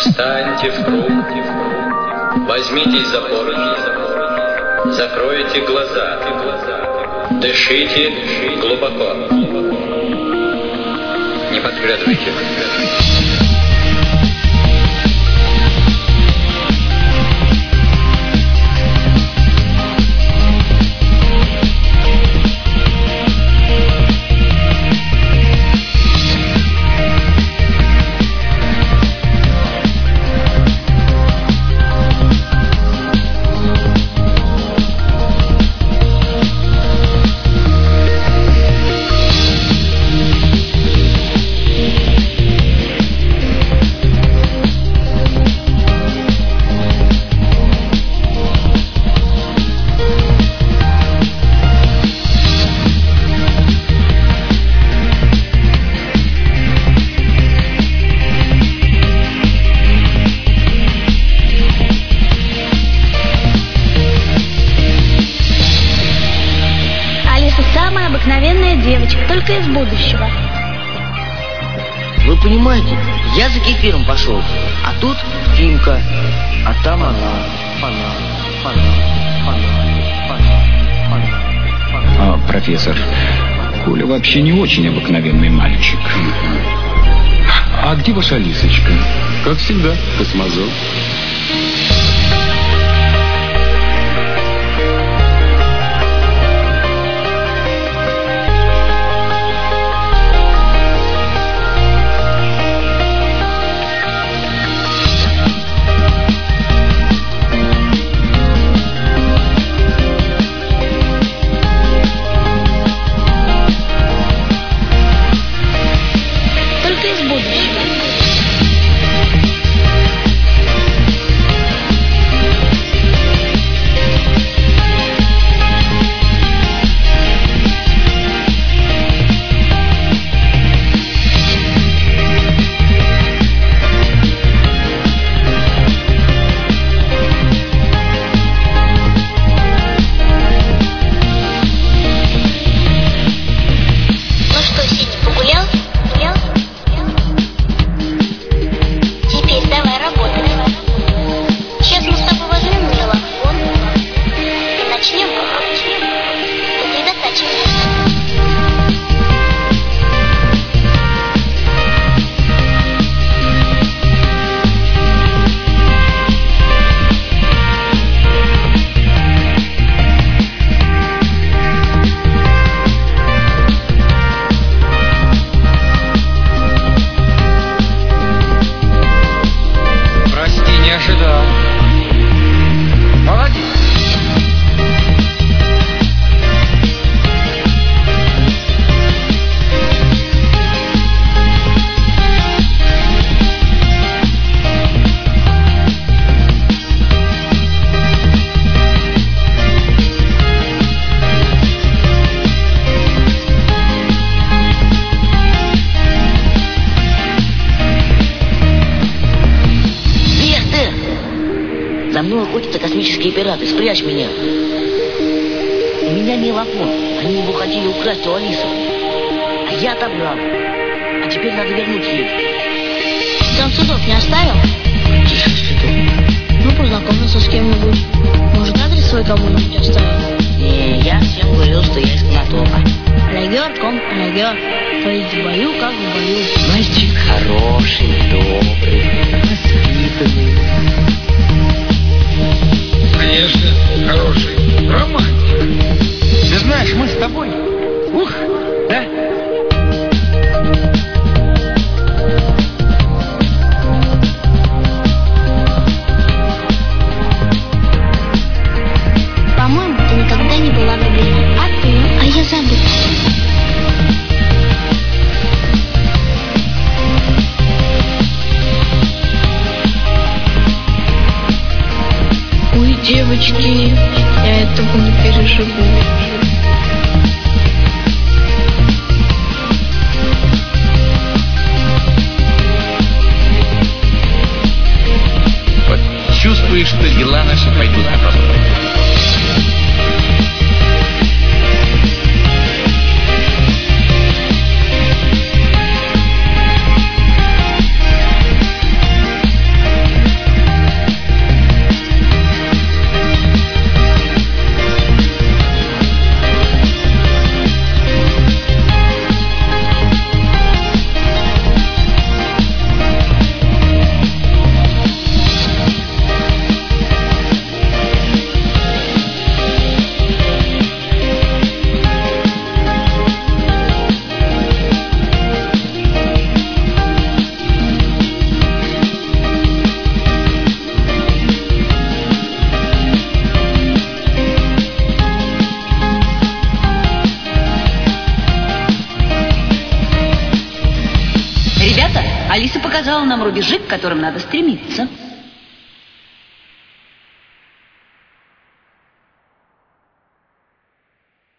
Встаньте в круг, возьмитесь за поручни, закройте глаза, дышите глубоко. Не подглядывайте. Обыкновенная девочка, только из будущего. Вы понимаете, я за кефиром пошел, а тут Фимка, а там она. Профессор, Коля вообще не очень обыкновенный мальчик. А где ваша Лисочка? Как всегда, космозон. За мной охотятся космические пираты, спрячь меня. У меня мелофон, они его хотели украсть у Алисы. А я отобрал. А теперь надо вернуть ей. Там судов не оставил? Тише, судов. Ну, познакомился с кем-нибудь. Может, адрес свой кому-нибудь оставил? Не, я всем говорил, что я из Конотопа. Алягер, ком, алягер. Стоит в бою, как в бою. Мальчик хороший, добрый, воспитанный. Конечно, хороший романтик. Ты знаешь, мы с тобой. Ух, да? По-моему, ты никогда не была влюблена. А ты? А я забыла. Ой, девочки, я этого не переживу. Вот чувствуешь, что дела наши пойдут на попытку. ребята, Алиса показала нам рубежи, к которым надо стремиться.